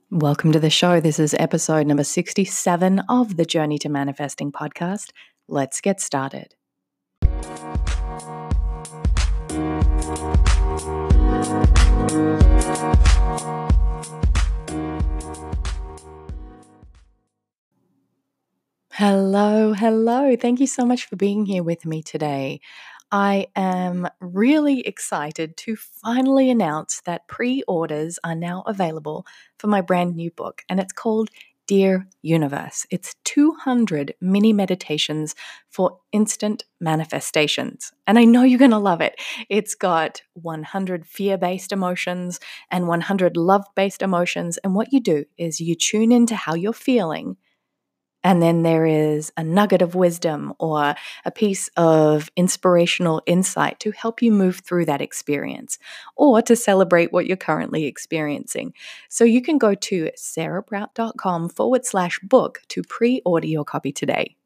Welcome to the show. This is episode number 67 of the Journey to Manifesting podcast. Let's get started. Hello. Thank you so much for being here with me today. I am really excited to finally announce that pre-orders are now available for my brand new book, and it's called Dear Universe. It's 200 mini meditations for instant manifestations. And I know you're going to love it. It's got 100 fear-based emotions and 100 love-based emotions. And what you do is you tune into how you're feeling. And then there is a nugget of wisdom or a piece of inspirational insight to help you move through that experience or to celebrate what you're currently experiencing. So you can go to sarahprout.com/book to pre-order your copy today.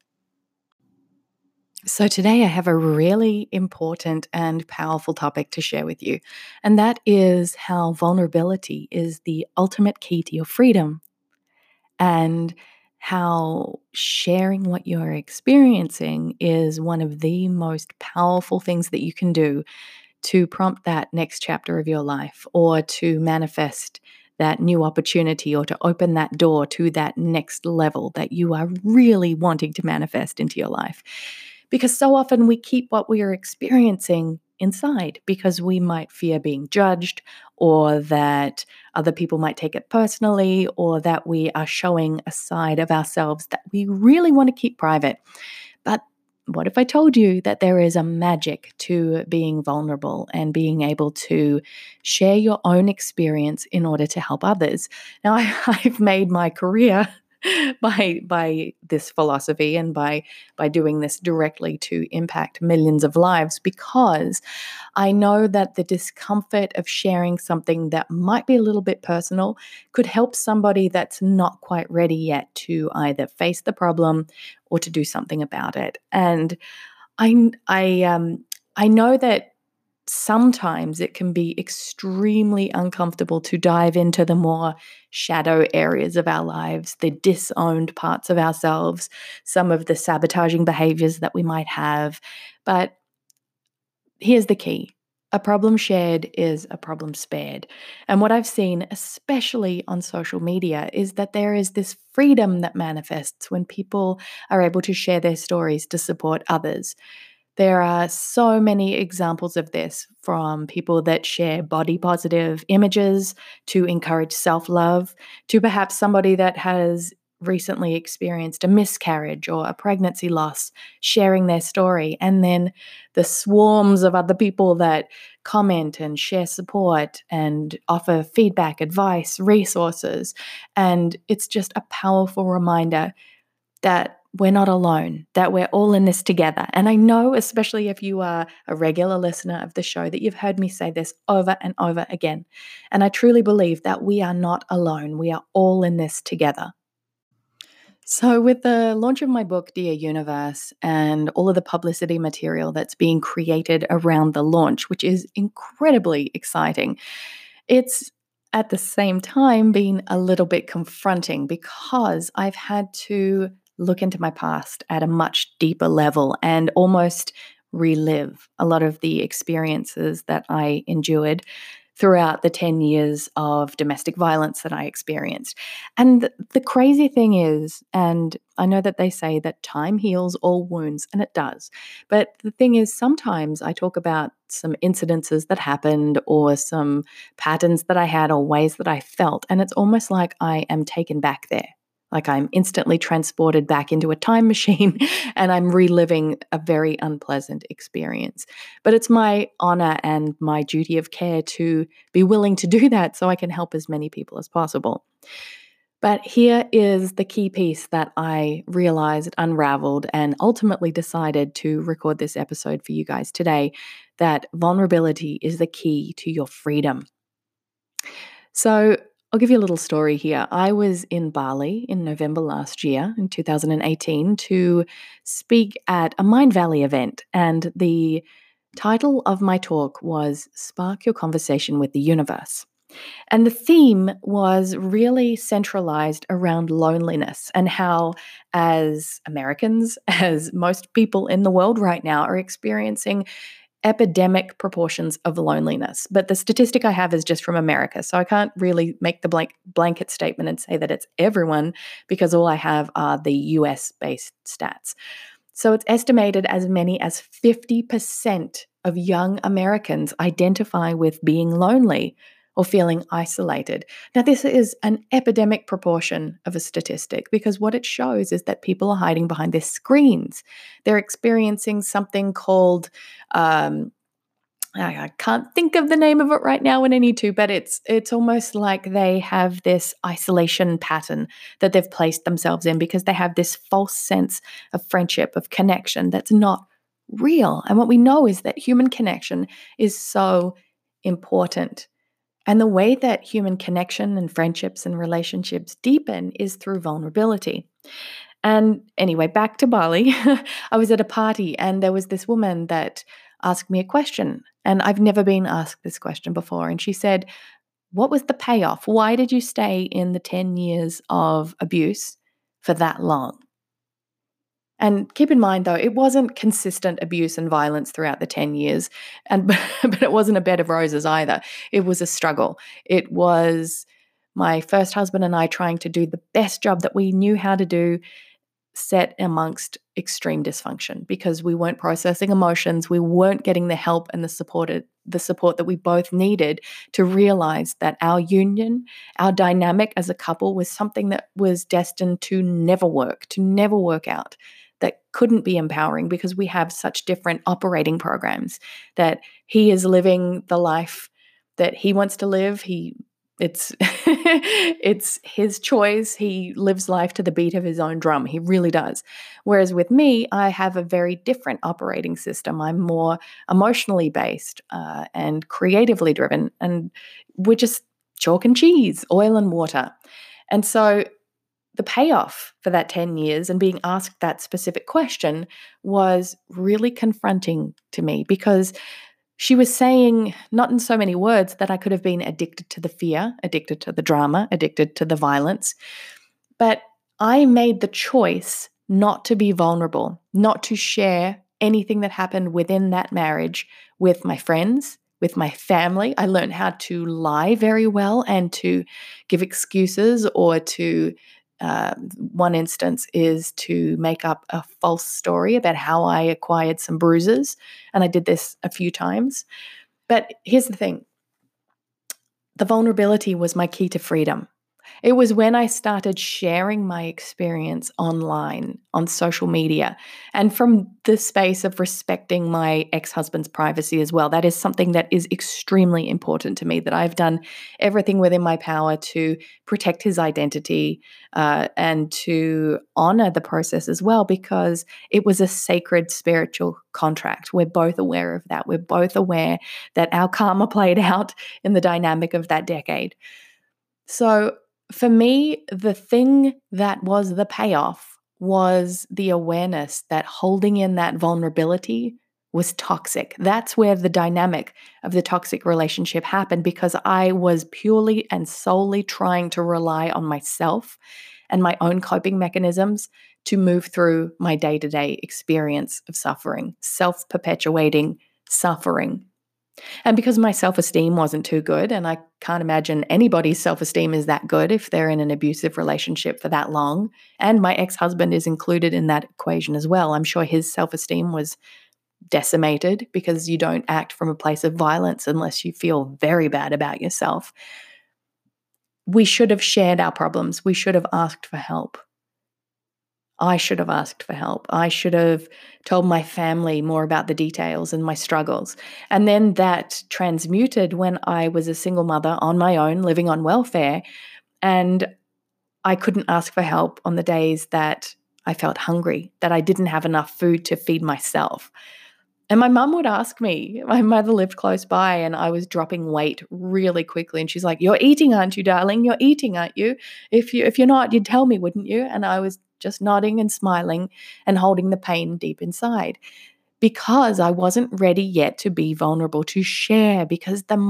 So today I have a really important and powerful topic to share with you, and that is how vulnerability is the ultimate key to your freedom. And how sharing what you're experiencing is one of the most powerful things that you can do to prompt that next chapter of your life or to manifest that new opportunity or to open that door to that next level that you are really wanting to manifest into your life. Because so often we keep what we are experiencing inside because we might fear being judged or that other people might take it personally or that we are showing a side of ourselves that we really want to keep private. But what if I told you that there is a magic to being vulnerable and being able to share your own experience in order to help others? Now, I've made my career by this philosophy and by doing this directly to impact millions of lives because I know that the discomfort of sharing something that might be a little bit personal could help somebody that's not quite ready yet to either face the problem or to do something about it. And I know that sometimes it can be extremely uncomfortable to dive into the more shadow areas of our lives, the disowned parts of ourselves, some of the sabotaging behaviors that we might have. But here's the key. A problem shared is a problem spared. And what I've seen, especially on social media, is that there is this freedom that manifests when people are able to share their stories to support others. There are so many examples of this, from people that share body positive images to encourage self-love, to perhaps somebody that has recently experienced a miscarriage or a pregnancy loss, sharing their story, and then the swarms of other people that comment and share support and offer feedback, advice, resources. And it's just a powerful reminder that we're not alone, that we're all in this together. And I know, especially if you are a regular listener of the show, that you've heard me say this over and over again. And I truly believe that we are not alone. We are all in this together. So, with the launch of my book, Dear Universe, and all of the publicity material that's being created around the launch, which is incredibly exciting, it's at the same time been a little bit confronting because I've had to look into my past at a much deeper level and almost relive a lot of the experiences that I endured throughout the 10 years of domestic violence that I experienced. And the crazy thing is, and I know that they say that time heals all wounds, and it does. But the thing is, sometimes I talk about some incidences that happened or some patterns that I had or ways that I felt, and it's almost like I am taken back there. Like I'm instantly transported back into a time machine and I'm reliving a very unpleasant experience. But it's my honor and my duty of care to be willing to do that so I can help as many people as possible. But here is the key piece that I realized, unraveled, and ultimately decided to record this episode for you guys today, that vulnerability is the key to your freedom. So I'll give you a little story here. I was in Bali in November last year, in 2018, to speak at a Mind Valley event. And the title of my talk was Spark Your Conversation with the Universe. And the theme was really centralized around loneliness and how, as Americans, as most people in the world right now, are experiencing epidemic proportions of loneliness. But the statistic I have is just from America. So I can't really make the blanket statement and say that it's everyone because all I have are the US based stats. So it's estimated as many as 50% of young Americans identify with being lonely or feeling isolated. Now, this is an epidemic proportion of a statistic because what it shows is that people are hiding behind their screens. They're experiencing something called I can't think of the name of it right now when I need to, but it's almost like they have this isolation pattern that they've placed themselves in because they have this false sense of friendship, of connection that's not real. And what we know is that human connection is so important. And the way that human connection and friendships and relationships deepen is through vulnerability. And anyway, back to Bali. I was at a party and there was this woman that asked me a question. And I've never been asked this question before. And she said, "What was the payoff? Why did you stay in the 10 years of abuse for that long?" And keep in mind, though, it wasn't consistent abuse and violence throughout the 10 years, and but it wasn't a bed of roses either. It was a struggle. It was my first husband and I trying to do the best job that we knew how to do, set amongst extreme dysfunction because we weren't processing emotions, we weren't getting the help and the support that we both needed to realize that our union, our dynamic as a couple was something that was destined to never work out, that couldn't be empowering because we have such different operating programs, that he is living the life that he wants to live. It's it's his choice. He lives life to the beat of his own drum. He really does. Whereas with me, I have a very different operating system. I'm more emotionally based and creatively driven, and we're just chalk and cheese, oil and water. And so the payoff for that 10 years and being asked that specific question was really confronting to me because she was saying, not in so many words, that I could have been addicted to the fear, addicted to the drama, addicted to the violence. But I made the choice not to be vulnerable, not to share anything that happened within that marriage with my friends, with my family. I learned how to lie very well and to give excuses or to one instance is to make up a false story about how I acquired some bruises. And I did this a few times. But here's the thing, the vulnerability was my key to freedom. It was when I started sharing my experience online, on social media, and from the space of respecting my ex-husband's privacy as well. That is something that is extremely important to me, that I've done everything within my power to protect his identity and to honor the process as well, because it was a sacred spiritual contract. We're both aware of that. We're both aware that our karma played out in the dynamic of that decade. So for me, the thing that was the payoff was the awareness that holding in that vulnerability was toxic. That's where the dynamic of the toxic relationship happened, because I was purely and solely trying to rely on myself and my own coping mechanisms to move through my day-to-day experience of suffering, self-perpetuating suffering. And because my self-esteem wasn't too good, and I can't imagine anybody's self-esteem is that good if they're in an abusive relationship for that long, and my ex-husband is included in that equation as well. I'm sure his self-esteem was decimated because you don't act from a place of violence unless you feel very bad about yourself. We should have shared our problems. We should have asked for help. I should have asked for help. I should have told my family more about the details and my struggles. And then that transmuted when I was a single mother on my own, living on welfare, and I couldn't ask for help on the days that I felt hungry, that I didn't have enough food to feed myself. And my mum would ask me, my mother lived close by, and I was dropping weight really quickly. And she's like, "You're eating, aren't you, darling? You're eating, aren't you? If you're not, you'd tell me, wouldn't you?" And I was just nodding and smiling and holding the pain deep inside, because I wasn't ready yet to be vulnerable, to share, because the most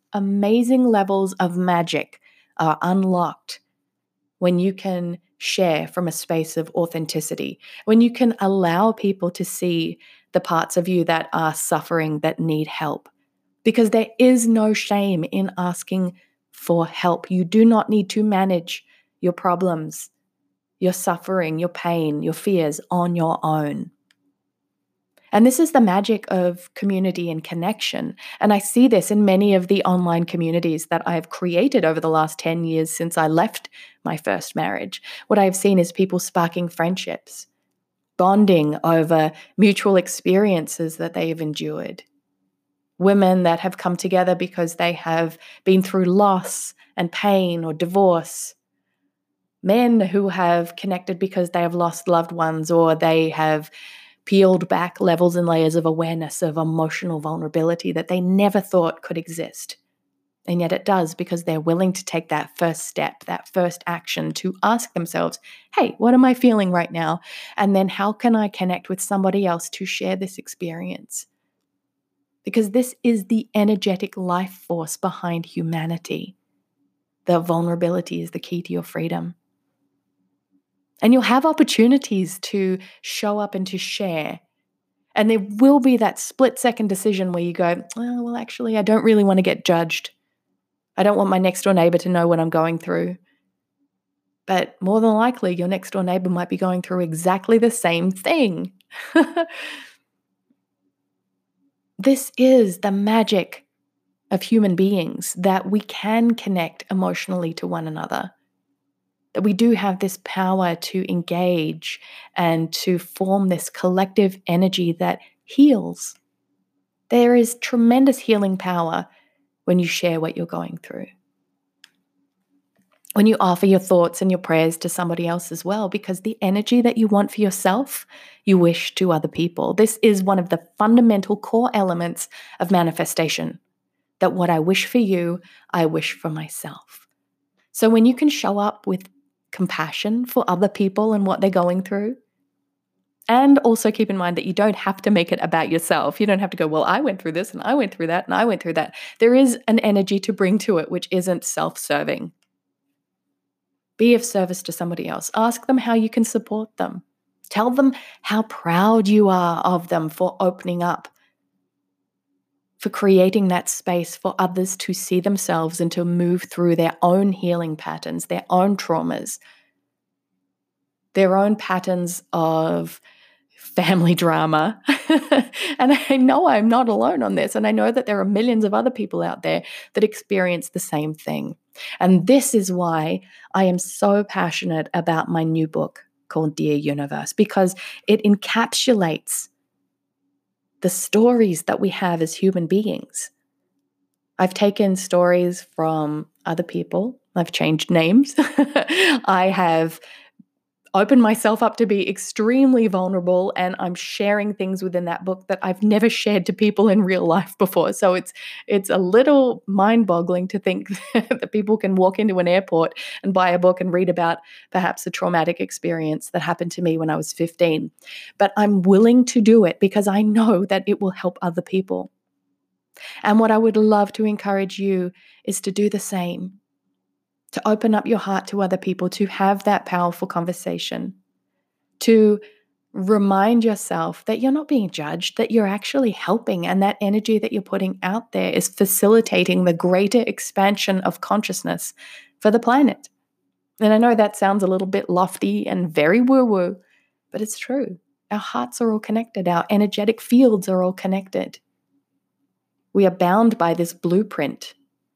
amazing levels of magic are unlocked when you can share from a space of authenticity, when you can allow people to see the parts of you that are suffering, that need help. Because there is no shame in asking for help. You do not need to manage your problems, your suffering, your pain, your fears on your own. And this is the magic of community and connection. And I see this in many of the online communities that I've created over the last 10 years since I left my first marriage. What I've seen is people sparking friendships, bonding over mutual experiences that they have endured. Women that have come together because they have been through loss and pain or divorce. Men who have connected because they have lost loved ones or they have peeled back levels and layers of awareness of emotional vulnerability that they never thought could exist. And yet it does, because they're willing to take that first step, that first action to ask themselves, hey, what am I feeling right now? And then how can I connect with somebody else to share this experience? Because this is the energetic life force behind humanity. The vulnerability is the key to your freedom. And you'll have opportunities to show up and to share. And there will be that split-second decision where you go, oh, well, actually, I don't really want to get judged. I don't want my next-door neighbor to know what I'm going through. But more than likely, your next-door neighbor might be going through exactly the same thing. This is the magic of human beings, that we can connect emotionally to one another. That we do have this power to engage and to form this collective energy that heals. There is tremendous healing power when you share what you're going through. When you offer your thoughts and your prayers to somebody else as well, because the energy that you want for yourself, you wish to other people. This is one of the fundamental core elements of manifestation, that what I wish for you, I wish for myself. So when you can show up with compassion for other people and what they're going through, and also keep in mind that you don't have to make it about yourself. You don't have to go, well, I went through this and I went through that and I went through that. There is an energy to bring to it which isn't self-serving. Be of service to somebody else. Ask them how you can support them. Tell them how proud you are of them for opening up, for creating that space for others to see themselves and to move through their own healing patterns, their own traumas, their own patterns of family drama. And I know I'm not alone on this. And I know that there are millions of other people out there that experience the same thing. And this is why I am so passionate about my new book called Dear Universe, because it encapsulates the stories that we have as human beings. I've taken stories from other people. I've changed names. I have opened myself up to be extremely vulnerable, and I'm sharing things within that book that I've never shared to people in real life before. So it's a little mind-boggling to think that people can walk into an airport and buy a book and read about perhaps a traumatic experience that happened to me when I was 15. But I'm willing to do it because I know that it will help other people. And what I would love to encourage you is to do the same. To open up your heart to other people, to have that powerful conversation, to remind yourself that you're not being judged, that you're actually helping, and that energy that you're putting out there is facilitating the greater expansion of consciousness for the planet. And I know that sounds a little bit lofty and very woo-woo, but it's true. Our hearts are all connected. Our energetic fields are all connected. We are bound by this blueprint,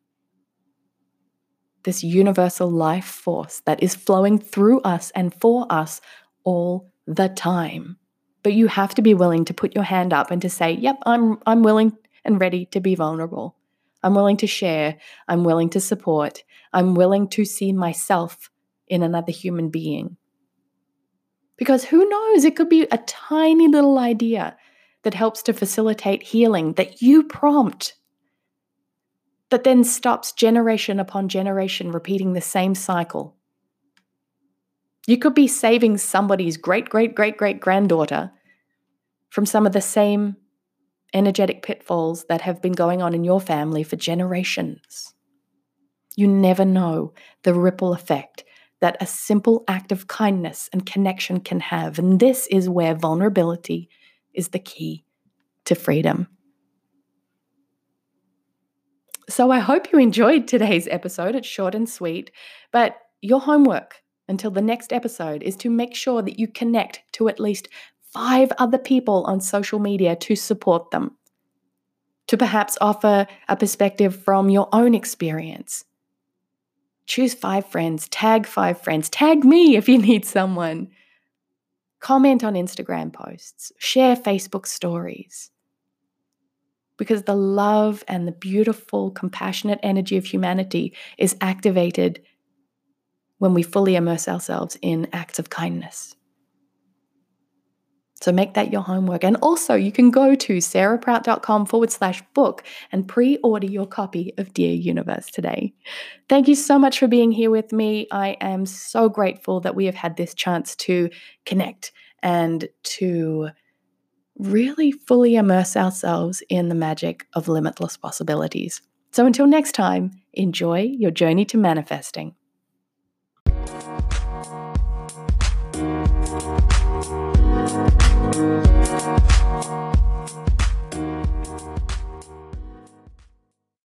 this universal life force that is flowing through us and for us all the time. But you have to be willing to put your hand up and to say, yep, I'm willing and ready to be vulnerable. I'm willing to share. I'm willing to support. I'm willing to see myself in another human being. Because who knows, it could be a tiny little idea that helps to facilitate healing that you prompt, that then stops generation upon generation repeating the same cycle. You could be saving somebody's great-great-great-great-granddaughter from some of the same energetic pitfalls that have been going on in your family for generations. You never know the ripple effect that a simple act of kindness and connection can have. And this is where vulnerability is the key to freedom. So I hope you enjoyed today's episode. It's short and sweet, but your homework until the next episode is to make sure that you connect to at least 5 other people on social media to support them, to perhaps offer a perspective from your own experience. Choose 5 friends, tag 5 friends, tag me if you need someone. Comment on Instagram posts, share Facebook stories. Because the love and the beautiful, compassionate energy of humanity is activated when we fully immerse ourselves in acts of kindness. So make that your homework. And also, you can go to sarahprout.com/book and pre-order your copy of Dear Universe today. Thank you so much for being here with me. I am so grateful that we have had this chance to connect and to really fully immerse ourselves in the magic of limitless possibilities. So until next time, enjoy your journey to manifesting.